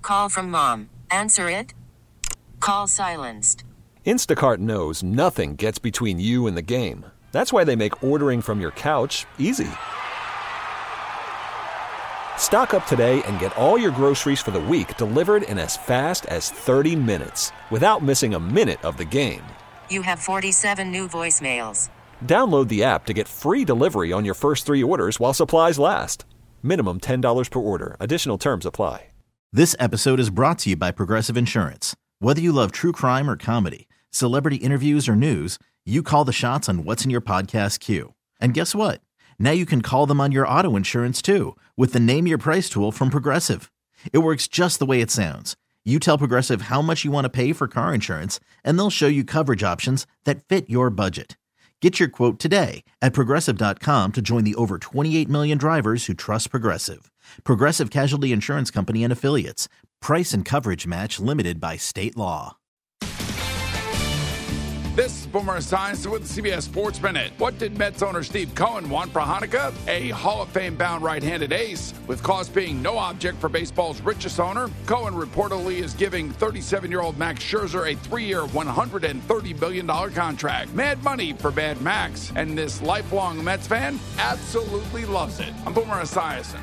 Call from mom. Answer it. Call silenced. Instacart knows nothing gets between you and the game. That's why they make ordering from your couch easy. Stock up today and get all your groceries for the week delivered in as fast as 30 minutes without missing a minute of the game. You have 47 new voicemails. Download the app to get free delivery on your first 3 orders while supplies last. Minimum $10 per order. Additional terms apply. This episode is brought to you by Progressive Insurance. Whether you love true crime or comedy, celebrity interviews or news, you call the shots on what's in your podcast queue. And guess what? Now you can call them on your auto insurance too with the Name Your Price tool from Progressive. It works just the way it sounds. You tell Progressive how much you want to pay for car insurance, and they'll show you coverage options that fit your budget. Get your quote today at Progressive.com to join the over 28 million drivers who trust Progressive. Progressive Casualty Insurance Company and Affiliates. Price and coverage match limited by state law. This is Boomer Esiason with the CBS Sports Minute. What did Mets owner Steve Cohen want for Hanukkah? A Hall of Fame-bound right-handed ace. With cost being no object for baseball's richest owner, Cohen reportedly is giving 37-year-old Max Scherzer a 3-year, $130 million contract. Mad money for Bad Max. And this lifelong Mets fan absolutely loves it. I'm Boomer Esiason.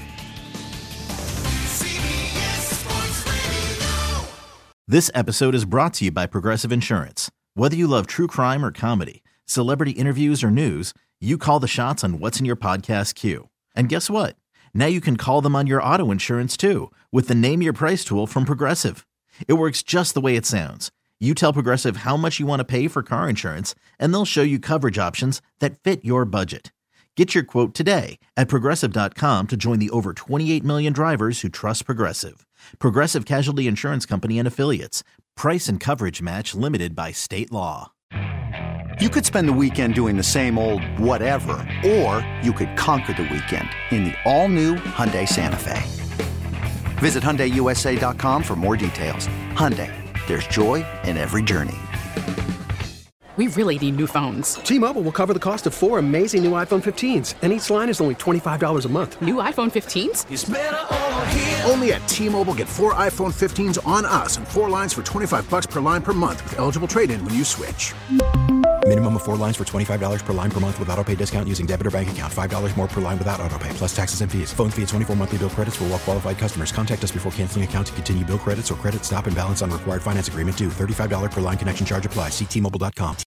This episode is brought to you by Progressive Insurance. Whether you love true crime or comedy, celebrity interviews or news, you call the shots on what's in your podcast queue. And guess what? Now you can call them on your auto insurance too with the Name Your Price tool from Progressive. It works just the way it sounds. You tell Progressive how much you want to pay for car insurance, and they'll show you coverage options that fit your budget. Get your quote today at Progressive.com to join the over 28 million drivers who trust Progressive. Progressive Casualty Insurance Company and Affiliates. Price and coverage match limited by state law. You could spend the weekend doing the same old whatever, or you could conquer the weekend in the all-new Hyundai Santa Fe. Visit HyundaiUSA.com for more details. Hyundai, there's joy in every journey. We really need new phones. T-Mobile will cover the cost of 4 amazing new iPhone 15s, and each line is only $25 a month. New iPhone 15s? It's better over here. Only at T-Mobile, get 4 iPhone 15s on us and 4 lines for $25 per line per month with eligible trade-in when you switch. Minimum of 4 lines for $25 per line per month with autopay discount using debit or bank account. $5 more per line without autopay, plus taxes and fees. Phone fee at 24 monthly bill credits for well-qualified customers. Contact us before canceling account to continue bill credits or credit stop and balance on required finance agreement due. $35 per line connection charge applies. See T-Mobile.com.